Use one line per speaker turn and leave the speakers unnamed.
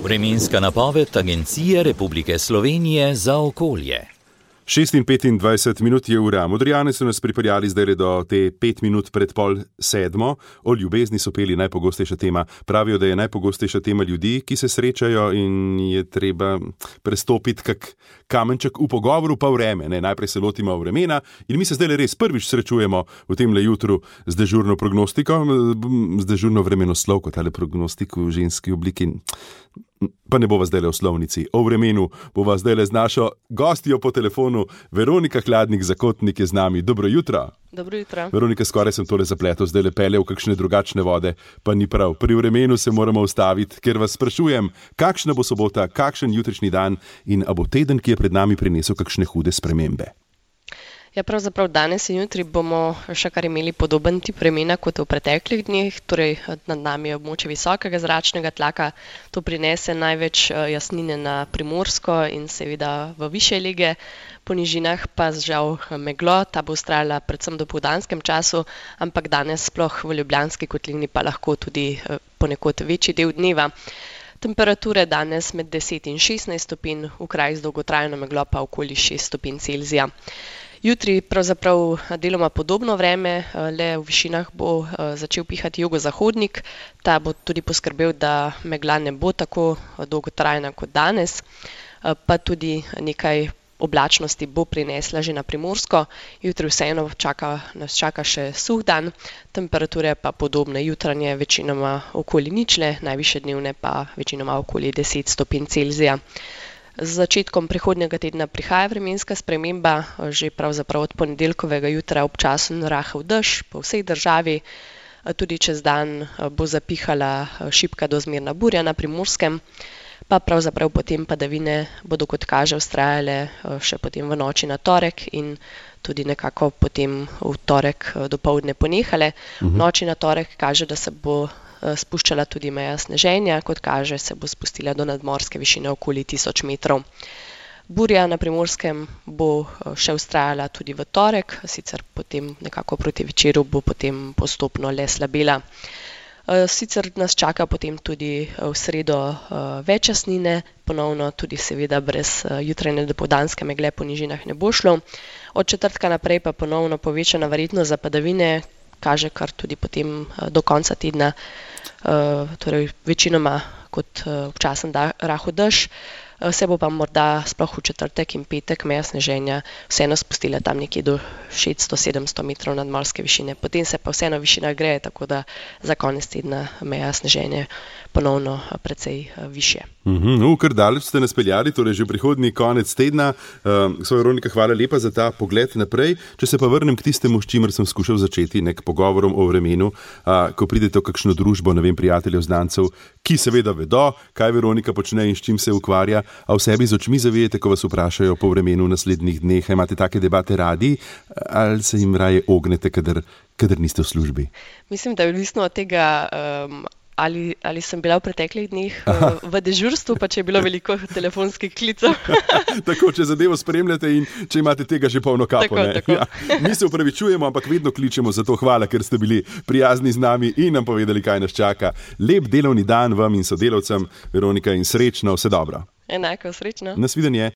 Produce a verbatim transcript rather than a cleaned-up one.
Vremenska napoved Agencije Republike Slovenije za okolje.
šest in petindvajset minut je ura. Modrijani so nas pripeljali zdaj do te pet minut pred pol sedmo. O ljubezni so peli najpogostejša tema. Pravijo, da je najpogostejša tema ljudi, ki se srečajo in je treba prestopiti kak kamenček v pogovoru pa vreme. Ne? Najprej se lotimo vremena in mi se zdaj res prvič srečujemo v tem le jutru z dežurno prognostiko, z dežurno vremenoslovko, tale prognostik v ženski obliki. Pa ne bova zdaj le v slovnici. O vremenu bova zdaj le z našo gostjo po telefonu. Veronika Hladnik, Zakotnik je z nami. Dobro jutro.
Dobro jutro.
Veronika, skoraj sem tole zapletel, zdaj le pelje v kakšne drugačne vode, pa ni prav. Pri vremenu se moramo ustaviti, ker vas sprašujem, kakšna bo sobota, kakšen jutrišnji dan in a bo teden, ki je pred nami, prinesel kakšne hude spremembe.
Ja, pravzaprav danes in jutri bomo še kar imeli podoben tip vremena kot v preteklih dneh, torej nad nami je območje visokega zračnega tlaka. To prinese največ jasnine na Primorsko in seveda v višje lige, po nižinah pa žal meglo, ta bo vztrajala predvsem v dopoldanskem času, ampak danes sploh v Ljubljanski kotlini pa lahko tudi ponekod večji del dneva. Temperature danes med deset in šestnajst stopinj, v krajih z dolgotrajno meglo pa okoli šest stopinj Celzija. Jutri pravzaprav deloma podobno vreme, le v višinah bo začel pihati jugozahodnik. Ta bo tudi poskrbel, da megla ne bo tako dolgotrajna kot danes, pa tudi nekaj oblačnosti bo prinesla že na Primorsko. Jutri vseeno čaka, nas čaka še suh dan, temperature pa podobne, jutranje večinoma okoli ničle, najvišje dnevne pa večinoma okoli deset stopinj Celzija. Z začetkom prihodnjega tedna prihaja vremenska sprememba, že pravzaprav od ponedeljkovega jutra občasen rahel dež po vsej državi. Tudi čez dan bo zapihala šibka do zmerna burja na Primorskem, pa pravzaprav potem padavine bodo, kot kaže, vztrajale še potem v noči na torek in tudi nekako potem v torek dopoldne ponehale. V noči na torek kaže, da se bo spuščala tudi meja sneženja, kot kaže, se bo spustila do nadmorske višine okoli tisoč metrov. Burja na Primorskem bo še vztrajala tudi v torek, sicer potem nekako proti večeru bo potem postopno le slabela. Sicer nas čaka potem tudi v sredo več jasnine, ponovno tudi seveda brez jutranje dopoldanske megle po nižinah ne bo šlo. Od četrtka naprej pa ponovno povečana verjetnost za padavine, kaže kar tudi potem do konca tedna, torej večinoma kot občasen rahel dež. Se bo pa morda sploh v četrtek in petek meja sneženja vseeno spustila tam nekje do šeststo do sedemsto metrov nadmorske višine. Potem se pa vseeno višina greje, tako da za konec tedna meja sneženja ponovno precej višje.
Mhm, no, kar daleč ste nas peljali, torej že prihodnji konec tedna. Uh, Svoja Veronika, hvala lepa za ta pogled naprej. Če se pa vrnem k tistemu, s čimer sem skušal začeti, nek pogovorom o vremenu, uh, ko pridete v kakšno družbo, ne vem, prijateljev, znancev, ki seveda vedo, kaj Veronika počne in s čim se ukvarja, a v sebi z očmi zavijete, ko vas vprašajo po vremenu v naslednjih dneh. Imate take debate radi ali se jim raje ognete, kadar, kadar niste v službi?
Mislim, da je odvisno od tega, um, ali, ali sem bila v preteklih dneh uh, v dežurstvu, pa če je bilo veliko telefonskih klicev.
Tako, če zadevo spremljate in če imate tega že polno kapo.
Tako, tako.
Ja, mi se upravičujemo, ampak vedno kličemo, zato hvala, ker ste bili prijazni z nami in nam povedali, kaj nas čaka. Lep delovni dan vam in sodelavcem, Veronika, in srečno, vse dobro.
Enako, srečno.
Nasvidenje.